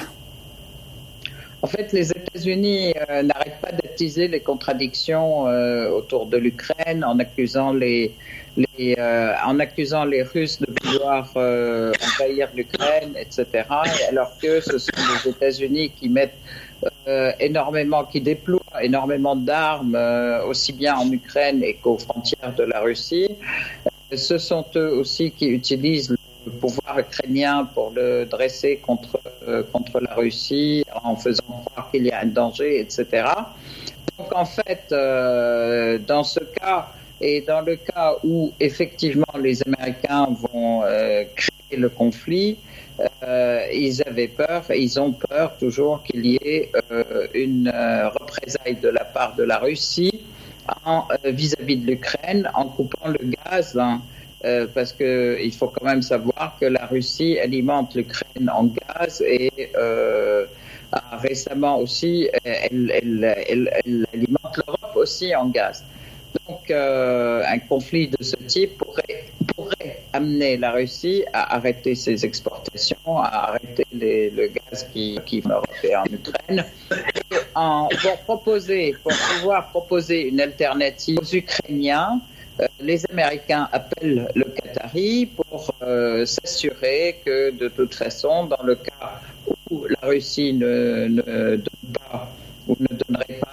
En fait, les États-Unis euh, n'arrêtent pas d'attiser les contradictions euh, autour de l'Ukraine en accusant les, les euh, en accusant les Russes de vouloir euh, envahir l'Ukraine, et cetera. Alors que ce sont les États-Unis qui mettent euh, énormément, qui déploient énormément d'armes euh, aussi bien en Ukraine et qu'aux frontières de la Russie. Euh, ce sont eux aussi qui utilisent le pouvoir ukrainien pour le dresser contre euh, contre la Russie en faisant croire qu'il y a un danger, et cetera. Donc en fait, euh, dans ce cas et dans le cas où effectivement les Américains vont euh, créer le conflit, euh, ils avaient peur, ils ont peur toujours qu'il y ait euh, une euh, représaille de la part de la Russie en, euh, vis-à-vis de l'Ukraine en coupant le gaz. Hein. Euh, parce que il faut quand même savoir que la Russie alimente l'Ukraine en gaz et euh, récemment aussi elle, elle, elle, elle alimente l'Europe aussi en gaz. Donc euh, un conflit de ce type pourrait, pourrait amener la Russie à arrêter ses exportations, à arrêter les, le gaz qui, qui va en Europe et en Ukraine, et en, pour proposer, pour pouvoir proposer une alternative aux Ukrainiens. Euh, les Américains appellent le Qatari pour euh, s'assurer que, de toute façon, dans le cas où la Russie ne, ne donne pas ou ne donnerait pas le,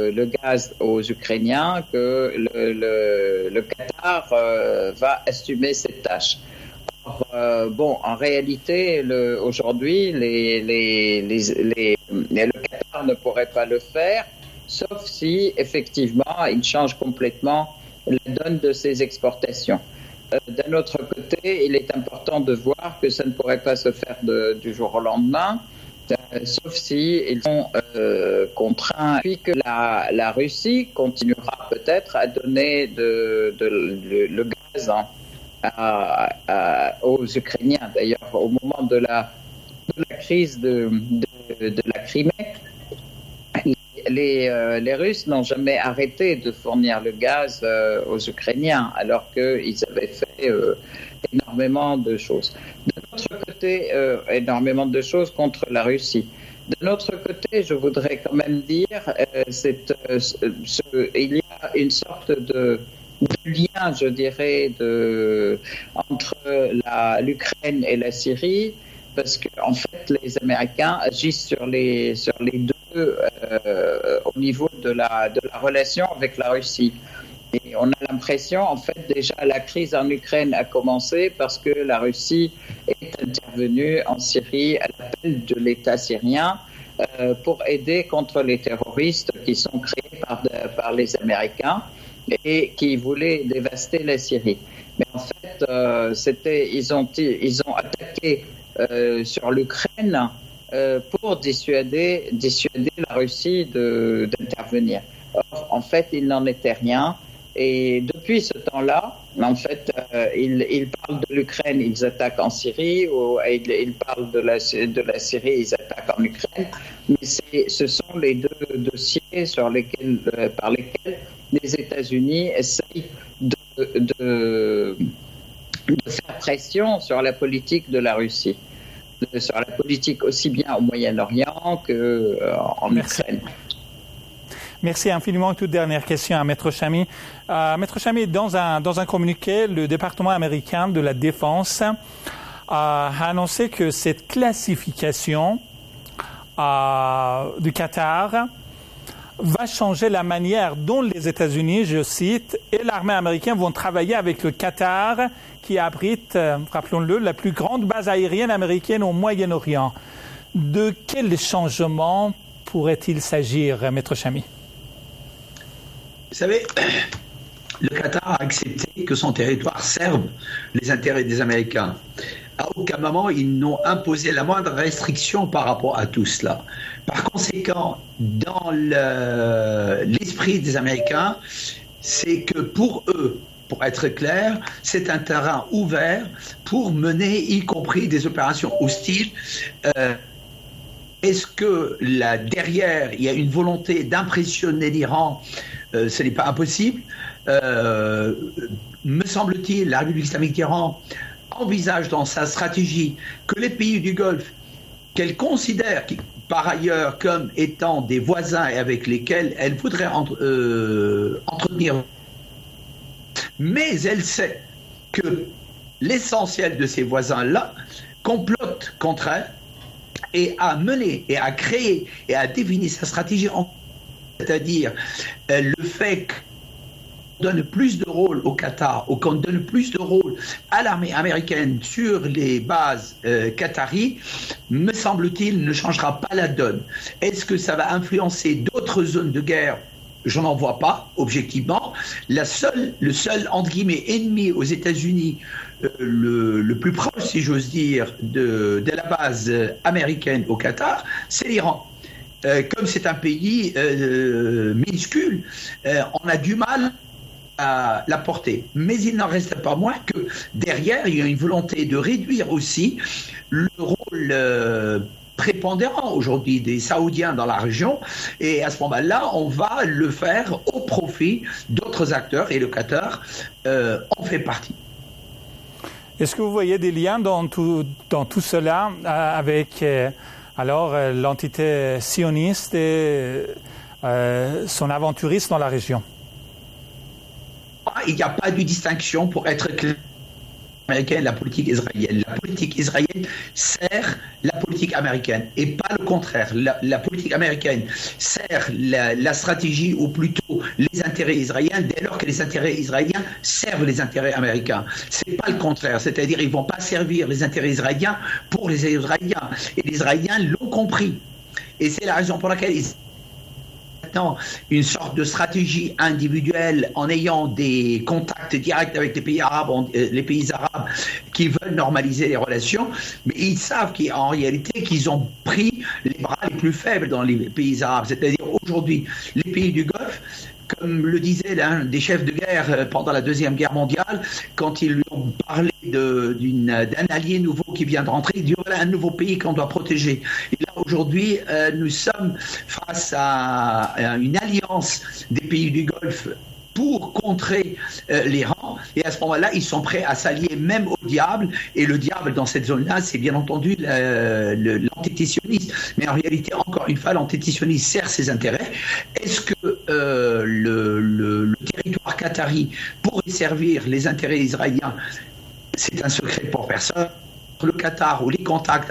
le, le gaz aux Ukrainiens que le, le, le Qatar euh, va assumer cette tâche. Or, euh, bon, en réalité, le, aujourd'hui, les, les, les, les, les, le Qatar ne pourrait pas le faire, sauf si, effectivement, il change complètement la donne de ses exportations. Euh, d'un autre côté, il est important de voir que ça ne pourrait pas se faire de, du jour au lendemain, euh, sauf si ils sont euh, contraints, puis que la, la Russie continuera peut-être à donner de, de, de, le gaz hein, à, à, aux Ukrainiens. D'ailleurs, au moment de la, de la crise de, de, de la Crimée, Les, euh, les Russes n'ont jamais arrêté de fournir le gaz euh, aux Ukrainiens, alors qu'ils avaient fait euh, énormément de choses. De notre côté, euh, énormément de choses contre la Russie. De notre côté, je voudrais quand même dire, euh, c'est, euh, ce, il y a une sorte de, de lien, je dirais, de, entre la, l'Ukraine et la Syrie, parce que en fait, les Américains agissent sur les, sur les deux euh, au niveau de la, de la relation avec la Russie. Et on a l'impression, en fait, déjà la crise en Ukraine a commencé parce que la Russie est intervenue en Syrie à l'appel de l'État syrien euh, pour aider contre les terroristes qui sont créés par, de, par les Américains et qui voulaient dévaster la Syrie. Mais en fait, euh, c'était, ils ont, ils ont attaqué euh, sur l'Ukraine euh, pour dissuader, dissuader la Russie de, d'intervenir. Or, en fait, il n'en était rien. Et depuis ce temps-là, en fait, euh, ils, ils parlent de l'Ukraine, ils attaquent en Syrie, ou ils, ils parlent de la, de la Syrie, ils attaquent en Ukraine. Mais c'est, ce sont les deux dossiers sur lesquels, euh, par lesquels les États-Unis essayent de, de, de faire pression sur la politique de la Russie, de, sur la politique aussi bien au Moyen-Orient qu'en euh, Ukraine. Merci infiniment. Toute dernière question à Maître Chamy. Euh, Maître Chamy, dans un, dans un communiqué, le département américain de la Défense euh, a annoncé que cette classification euh, du Qatar va changer la manière dont les États-Unis, je cite, et l'armée américaine vont travailler avec le Qatar, qui abrite, euh, rappelons-le, la plus grande base aérienne américaine au Moyen-Orient. De quel changement pourrait-il s'agir, Maître Chamy? Vous savez, le Qatar a accepté que son territoire serve les intérêts des Américains. À aucun moment, ils n'ont imposé la moindre restriction par rapport à tout cela. Par conséquent, dans le, l'esprit des Américains, c'est que pour eux, pour être clair, c'est un terrain ouvert pour mener, y compris des opérations hostiles. Euh, Est-ce que là, derrière, il y a une volonté d'impressionner l'Iran? euh, Ce n'est pas impossible. Euh, me semble-t-il, la République islamique d'Iran envisage dans sa stratégie que les pays du Golfe, qu'elle considère par ailleurs comme étant des voisins et avec lesquels elle voudrait entre, euh, entretenir, mais elle sait que l'essentiel de ces voisins-là complotent contre elle, et à mener et à créer et à définir sa stratégie, c'est-à-dire euh, le fait qu'on donne plus de rôle au Qatar ou qu'on donne plus de rôle à l'armée américaine sur les bases euh, qataries, me semble-t-il, ne changera pas la donne. Est-ce que ça va influencer d'autres zones de guerre? Je n'en vois pas, objectivement. La seule, le seul, entre guillemets, ennemi aux États-Unis, euh, le, le plus proche, si j'ose dire, de, de la base américaine au Qatar, c'est l'Iran. Euh, comme c'est un pays euh, minuscule, euh, on a du mal à la porter. Mais il n'en reste pas moins que derrière, il y a une volonté de réduire aussi le rôle euh, prépondérant aujourd'hui des Saoudiens dans la région, et à ce moment-là, on va le faire au profit d'autres acteurs, et le Qatar euh, en fait partie. Est-ce que vous voyez des liens dans tout, dans tout cela euh, avec euh, alors euh, l'entité sioniste et euh, son aventurisme dans la région? Il n'y a pas de distinction, pour être clair. américaine, la politique israélienne. La politique israélienne sert la politique américaine et pas le contraire. La, la politique américaine sert la, la stratégie ou plutôt les intérêts israéliens dès lors que les intérêts israéliens servent les intérêts américains. C'est pas le contraire. C'est-à-dire ils vont pas servir les intérêts israéliens pour les Israéliens. Et les Israéliens l'ont compris. Et c'est la raison pour laquelle ils une sorte de stratégie individuelle en ayant des contacts directs avec les pays arabes, les pays arabes qui veulent normaliser les relations, mais ils savent qu'en réalité qu'ils ont pris les bras les plus faibles dans les pays arabes, c'est-à-dire aujourd'hui les pays du Golfe. Comme le disait l'un des chefs de guerre pendant la Deuxième Guerre mondiale, quand ils lui ont parlé de, d'une, d'un allié nouveau qui vient de rentrer, il dit voilà un nouveau pays qu'on doit protéger. Et là aujourd'hui, euh, nous sommes face à, à une alliance des pays du Golfe pour contrer euh, l'Iran, et à ce moment-là, ils sont prêts à s'allier même au diable, et le diable dans cette zone-là, c'est bien entendu le, le, l'antitétionnisme. Mais en réalité, encore une fois, l'antitétionnisme sert ses intérêts. Est-ce que euh, le, le, le territoire qatari pourrait servir les intérêts israéliens? C'est un secret pour personne. Le Qatar ou les contacts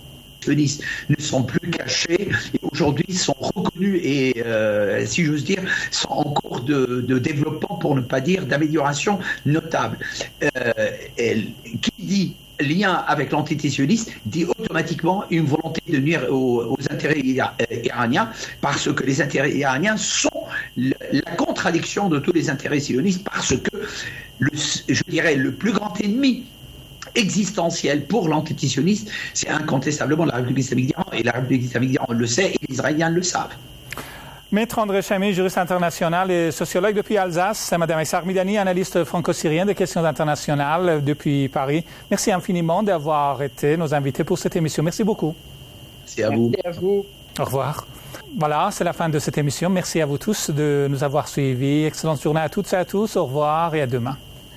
ne sont plus cachés et aujourd'hui sont reconnus et, euh, si j'ose dire, sont en cours de, de développement, pour ne pas dire d'amélioration notable. Euh, elle, qui dit lien avec l'antitétionnisme dit automatiquement une volonté de nuire aux, aux intérêts iraniens, parce que les intérêts iraniens sont le, la contradiction de tous les intérêts sionistes, parce que, le, je dirais, le plus grand ennemi existentiel pour l'antitétionnisme, c'est incontestablement la République islamique d'Iran, et la République islamique d'Iran le sait, et les Israéliens le savent. Maître André Chamy, juriste international et sociologue depuis Alsace, Madame Essar Midani, analyste franco-syrien des questions internationales depuis Paris. Merci infiniment d'avoir été nos invités pour cette émission. Merci beaucoup. Merci à vous. Merci à vous. Au revoir. Voilà, c'est la fin de cette émission. Merci à vous tous de nous avoir suivis. Excellente journée à toutes et à tous. Au revoir et à demain.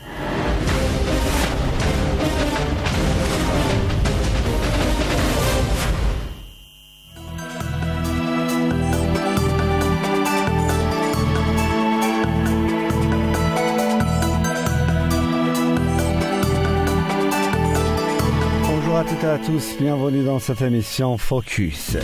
Bonjour à toutes et à tous, bienvenue dans cette émission Focus.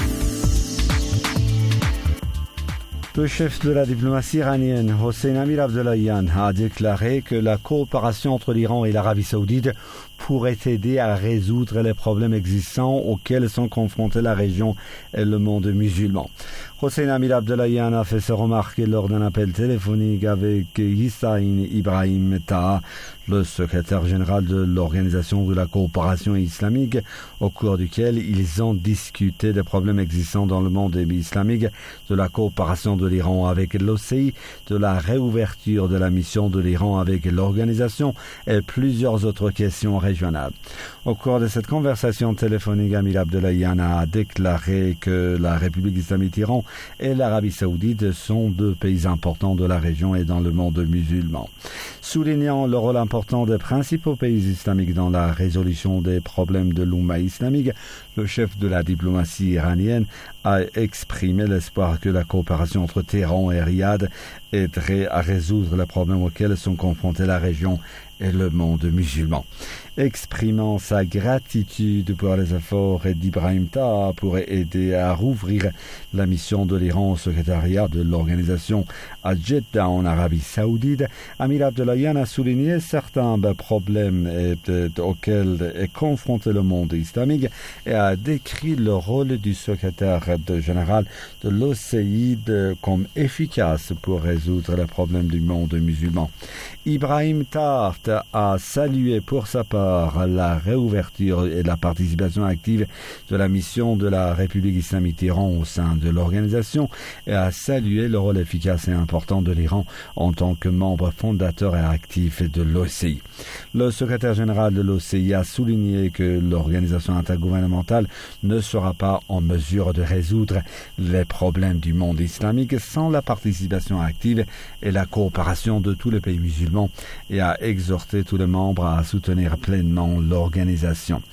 Le chef de la diplomatie iranienne, Hossein Amir-Abdollahian, a déclaré que la coopération entre l'Iran et l'Arabie saoudite pourrait aider à résoudre les problèmes existants auxquels sont confrontés la région et le monde musulman. Hossein Amir-Abdollahian a fait se remarquer lors d'un appel téléphonique avec Hussein Ibrahim Taha, le secrétaire général de l'Organisation de la coopération islamique, au cours duquel ils ont discuté des problèmes existants dans le monde islamique, de la coopération de l'Iran avec l'O C I, de la réouverture de la mission de l'Iran avec l'organisation et plusieurs autres questions régionales. Au cours de cette conversation téléphonique, Amir Abdollahian a déclaré que la République islamique d'Iran et l'Arabie saoudite sont deux pays importants de la région et dans le monde musulman. Soulignant le rôle important des principaux pays islamiques dans la résolution des problèmes de l'Oumma islamique, le chef de la diplomatie iranienne a exprimé l'espoir que la coopération entre Téhéran et Riyad aiderait à résoudre les problèmes auxquels sont confrontés la région et le monde musulman. Exprimant sa gratitude pour les efforts d'Ibrahim Taha pour aider à rouvrir la mission de l'Iran au secrétariat de l'organisation à Jeddah en Arabie saoudite, Amir Abdollahian a souligné certains problèmes auxquels est confronté le monde islamique et a décrit le rôle du secrétaire général de l'O C I comme efficace pour résoudre les problèmes du monde musulman. Ibrahim Taha a salué pour sa part la réouverture et la participation active de la mission de la République islamique d'Iran au sein de l'organisation et a salué le rôle efficace et important de l'Iran en tant que membre fondateur et actif de l'O C I. Le secrétaire général de l'O C I a souligné que l'organisation intergouvernementale ne sera pas en mesure de résoudre les problèmes du monde islamique sans la participation active et la coopération de tous les pays musulmans et a exhorté tous les membres à soutenir pleinement l'organisation.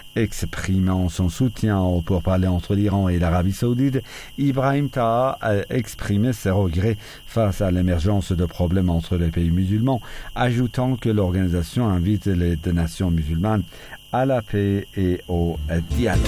Exprimant son soutien au pourparlers entre l'Iran et l'Arabie saoudite, Ibrahim Taha a exprimé ses regrets face à l'émergence de problèmes entre les pays musulmans, ajoutant que l'organisation invite les deux nations musulmanes à la paix et au dialogue.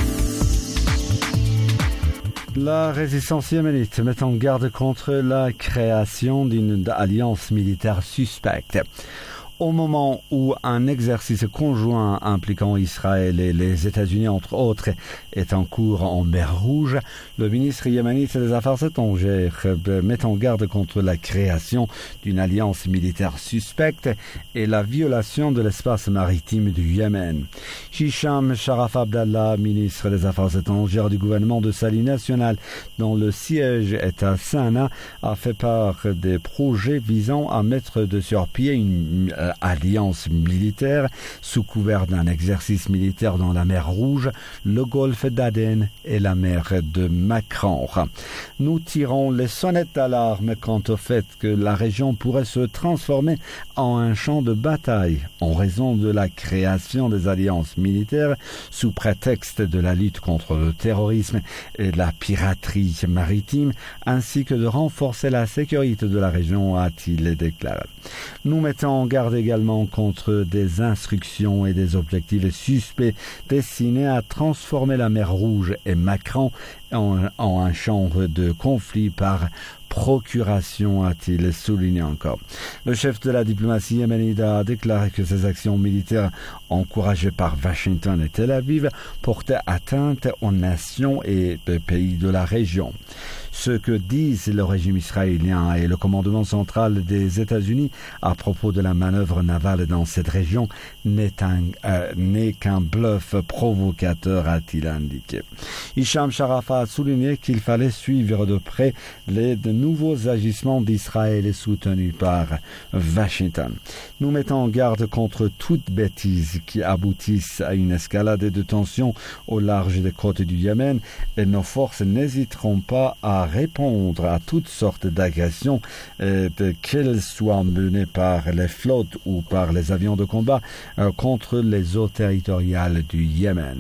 La résistance yéménite met en garde contre la création d'une alliance militaire suspecte. Au moment où un exercice conjoint impliquant Israël et les États-Unis, entre autres, est en cours en mer Rouge, le ministre yéménite des Affaires étrangères met en garde contre la création d'une alliance militaire suspecte et la violation de l'espace maritime du Yémen. Hicham Sharaf Abdallah, ministre des Affaires étrangères du gouvernement de Salut national, dont le siège est à Sanaa, a fait part des projets visant à mettre de sur pied une alliance militaire sous couvert d'un exercice militaire dans la mer Rouge, le golfe d'Aden et la mer de Makran. Nous tirons les sonnettes d'alarme quant au fait que la région pourrait se transformer en un champ de bataille en raison de la création des alliances militaires sous prétexte de la lutte contre le terrorisme et la piraterie maritime, ainsi que de renforcer la sécurité de la région, a-t-il déclaré. Nous mettons en garde également contre des instructions et des objectifs suspects destinés à transformer la mer Rouge et Makran en, en un champ de conflit par procuration, a-t-il souligné encore. Le chef de la diplomatie yéménite a déclaré que ces actions militaires encouragées par Washington et Tel Aviv portaient atteinte aux nations et aux pays de la région. Ce que disent le régime israélien et le commandement central des États-Unis à propos de la manœuvre navale dans cette région n'est, un, euh, n'est qu'un bluff provocateur, a-t-il indiqué. Hicham Sharaf a souligné qu'il fallait suivre de près les de nouveaux agissements d'Israël soutenus par Washington. Nous mettons en garde contre toute bêtise qui aboutisse à une escalade de tensions au large des côtes du Yémen, et nos forces n'hésiteront pas à répondre à toutes sortes d'agressions, euh, qu'elles soient menées par les flottes ou par les avions de combat euh, contre les eaux territoriales du Yémen.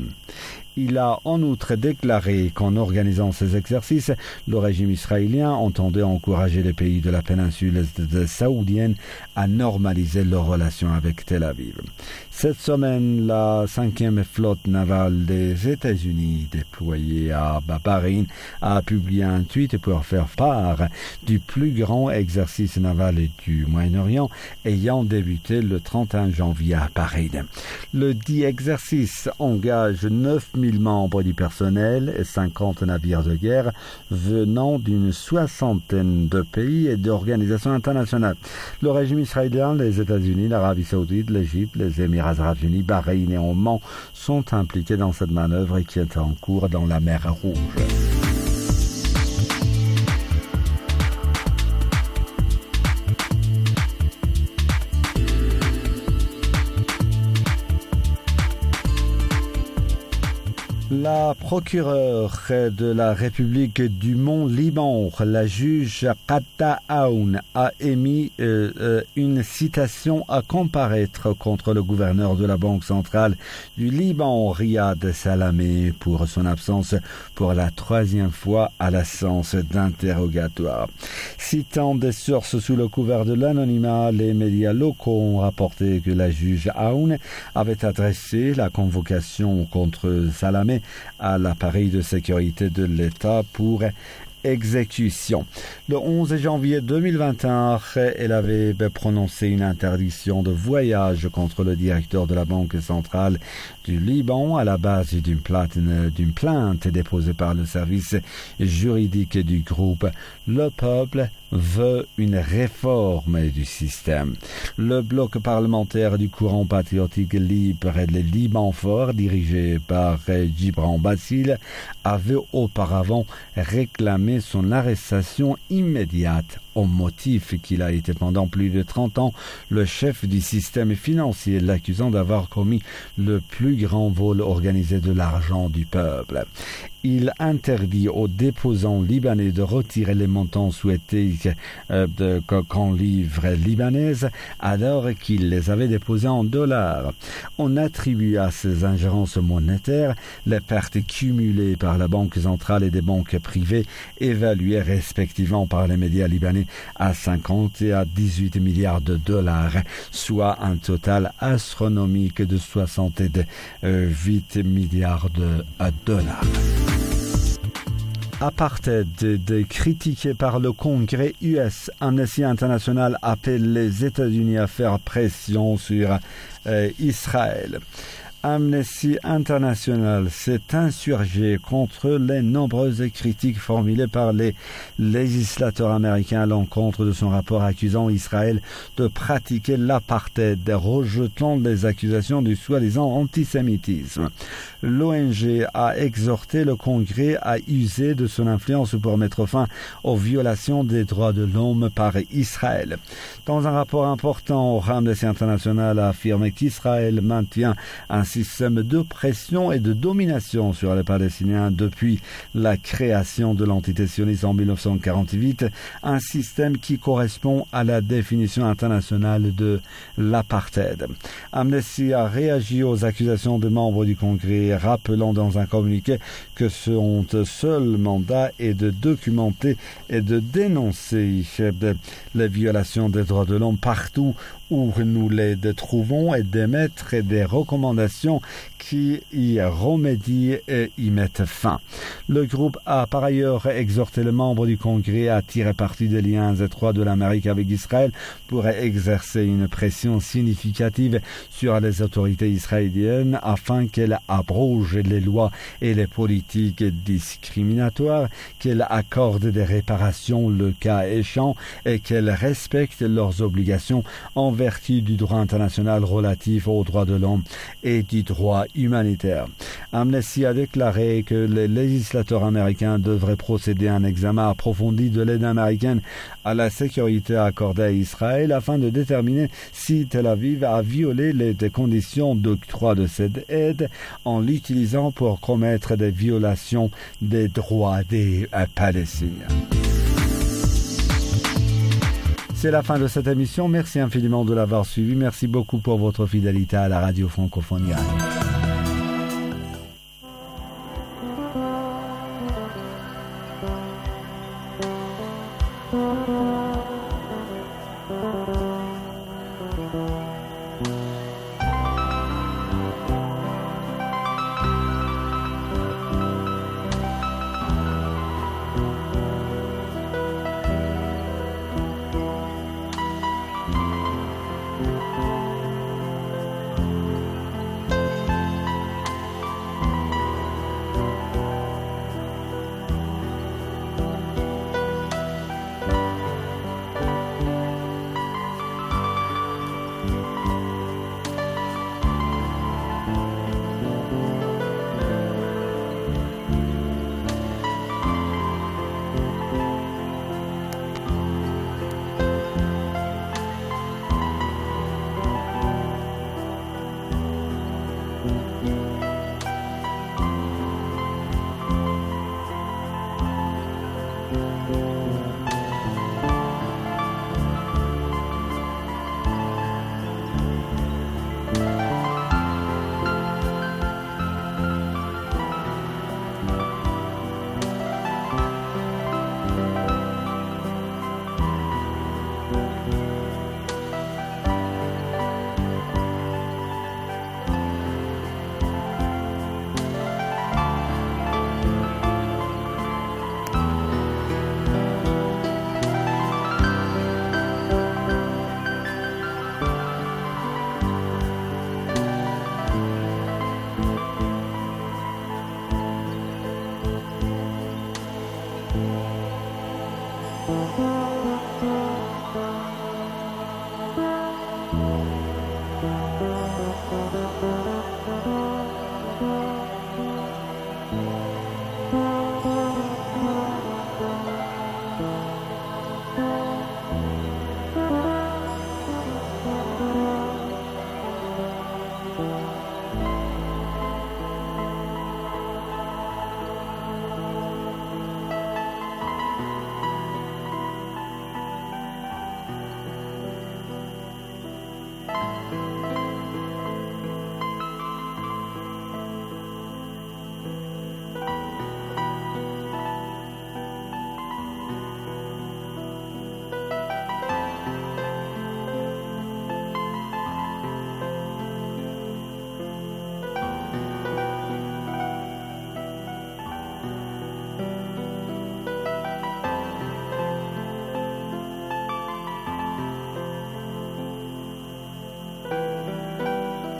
Il a en outre déclaré qu'en organisant ces exercices, le régime israélien entendait encourager les pays de la péninsule saoudienne à normaliser leurs relations avec Tel Aviv. Cette semaine, la cinquième flotte navale des États-Unis déployée à Bahreïn a publié un tweet pour faire part du plus grand exercice naval du Moyen-Orient ayant débuté le trente et un janvier à Bahreïn. Le dit exercice engage neuf mille membres du personnel et cinquante navires de guerre venant d'une soixantaine de pays et d'organisations internationales. Le régime israélien, les États-Unis, l'Arabie saoudite, l'Égypte, les Émirats arabes unis, Bahreïn et Oman sont impliqués dans cette manœuvre qui est en cours dans la mer Rouge. La procureure de la République du Mont-Liban, la juge Qatta Aoun, a émis euh, euh, une citation à comparaître contre le gouverneur de la Banque centrale du Liban, Riyad Salamé, pour son absence pour la troisième fois à la séance d'interrogatoire. Citant des sources sous le couvert de l'anonymat, les médias locaux ont rapporté que la juge Aoun avait adressé la convocation contre Salamé à l'appareil de sécurité de l'État pour exécution. Le onze janvier deux mille vingt et un, elle avait prononcé une interdiction de voyage contre le directeur de la Banque centrale du Liban à la base d'une plainte, d'une plainte déposée par le service juridique du groupe. Le peuple veut une réforme du système. Le bloc parlementaire du courant patriotique libre et le Liban fort, dirigé par Gibran Bassil, avait auparavant réclamé son arrestation immédiate au motif qu'il a été pendant plus de trente ans le chef du système financier, l'accusant d'avoir commis le plus grand vol organisé de l'argent du peuple. Il interdit aux déposants libanais de retirer les montants souhaités euh, de, qu'en livres libanaises alors qu'il les avait déposés en dollars. On attribue à ces ingérences monétaires les pertes cumulées par la Banque centrale et des banques privées, évaluées respectivement par les médias libanais à cinquante et à dix-huit milliards de dollars, soit un total astronomique de soixante-huit milliards de dollars. Apartheid, critiqué par le Congrès U S, Amnesty International appelle les États-Unis à faire pression sur euh, Israël. Amnesty International s'est insurgé contre les nombreuses critiques formulées par les législateurs américains à l'encontre de son rapport accusant Israël de pratiquer l'apartheid, rejetant les accusations du soi-disant antisémitisme. L'O N G a exhorté le Congrès à user de son influence pour mettre fin aux violations des droits de l'homme par Israël. Dans un rapport important, Amnesty International a affirmé qu'Israël maintient un système d'oppression et de domination sur les Palestiniens depuis la création de l'entité sioniste en mille neuf cent quarante-huit, un système qui correspond à la définition internationale de l'apartheid. Amnesty a réagi aux accusations des membres du Congrès, rappelant dans un communiqué que son seul mandat est de documenter et de dénoncer les violations des droits de l'homme partout où nous les trouvons et d'émettre des recommandations qui y remédient et y mettent fin. Le groupe a par ailleurs exhorté les membres du Congrès à tirer parti des liens étroits de l'Amérique avec Israël pour exercer une pression significative sur les autorités israéliennes afin qu'elles abrogent les lois et les politiques discriminatoires, qu'elles accordent des réparations le cas échéant et qu'elles respectent leurs obligations en vertu du droit international relatif aux droits de l'homme et du droit humanitaire. Amnesty a déclaré que les législateurs américains devraient procéder à un examen approfondi de l'aide américaine à la sécurité accordée à Israël afin de déterminer si Tel Aviv a violé les conditions d'octroi de cette aide en l'utilisant pour commettre des violations des droits des Palestiniens. C'est la fin de cette émission. Merci infiniment de l'avoir suivi. Merci beaucoup pour votre fidélité à la radio francophone iranienne.